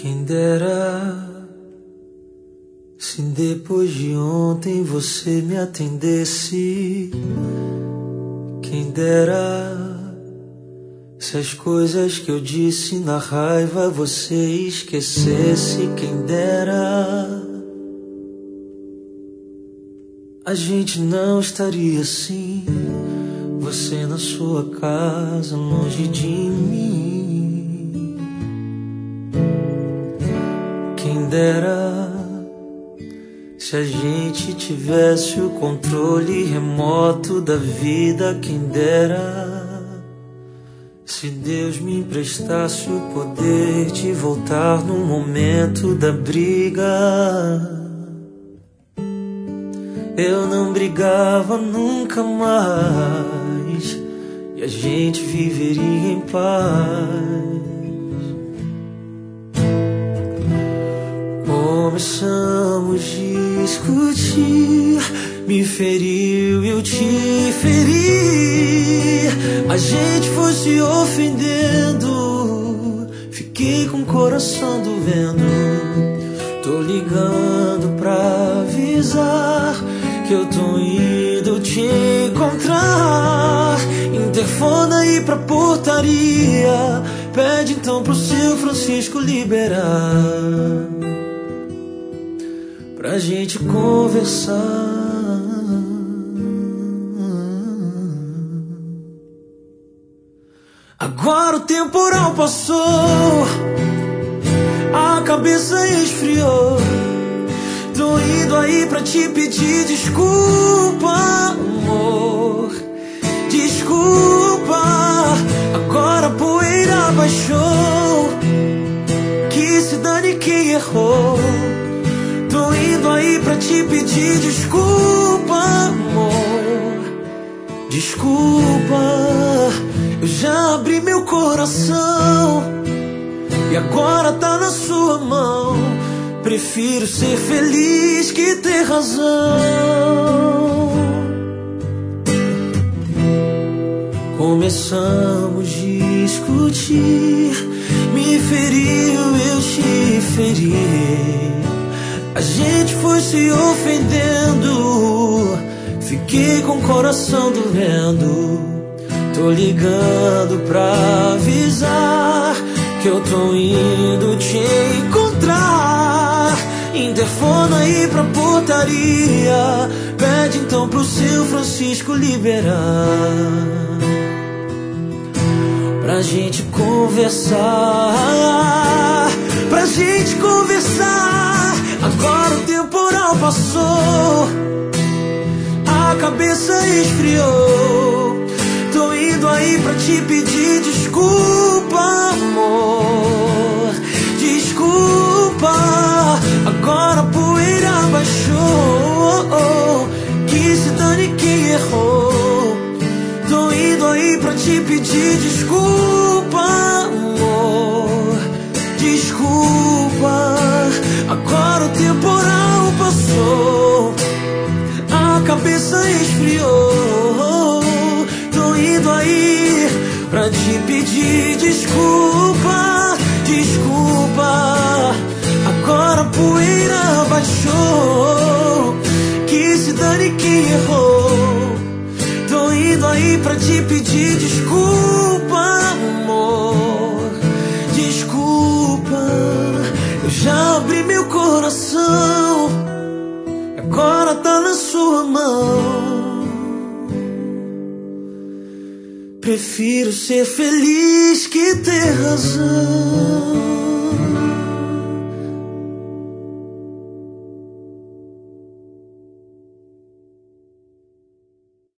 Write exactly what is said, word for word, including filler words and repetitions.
Quem dera se depois de ontem você me atendesse. Quem dera se as coisas que eu disse na raiva você esquecesse. Quem dera a gente não estaria assim, você na sua casa, longe de mim. Quem dera se a gente tivesse o controle remoto da vida. Quem dera se Deus me emprestasse o poder de voltar no momento da briga. Eu não brigava nunca mais e a gente viveria em paz. Começamos a discutir, me feriu e eu te feri. A gente foi se ofendendo, fiquei com o coração doendo. Tô ligando pra avisar que eu tô indo te encontrar. Interfona aí pra portaria, pede então pro seu Francisco liberar pra gente conversar. Agora o temporal passou, a cabeça esfriou. Tô indo aí pra te pedir desculpa, amor. Desculpa, agora a poeira baixou. Que se dane quem errou. Tô indo aí pra te pedir desculpa, amor. Desculpa, eu já abri meu coração e agora tá na sua mão. Prefiro ser feliz que ter razão. Começamos a discutir, me feriu, eu te feri. A gente foi se ofendendo, fiquei com o coração doendo. Tô ligando pra avisar que eu tô indo te encontrar. Interfona aí pra portaria, pede então pro seu Francisco liberar pra gente conversar. Pra gente conversar. Agora o temporal passou, a cabeça esfriou. Tô indo aí pra te pedir desculpa, amor. Desculpa, agora a poeira baixou. Que se dane quem errou. Tô indo aí pra te pedir desculpa, amor. Desculpa, agora o temporal passou, a cabeça esfriou. Tô indo aí pra te pedir desculpa. Desculpa, agora a poeira baixou. Que se dane quem errou. Tô indo aí pra te pedir desculpa, amor. Desculpa, eu já abri meu coração, agora tá na sua mão. Prefiro ser feliz que ter razão.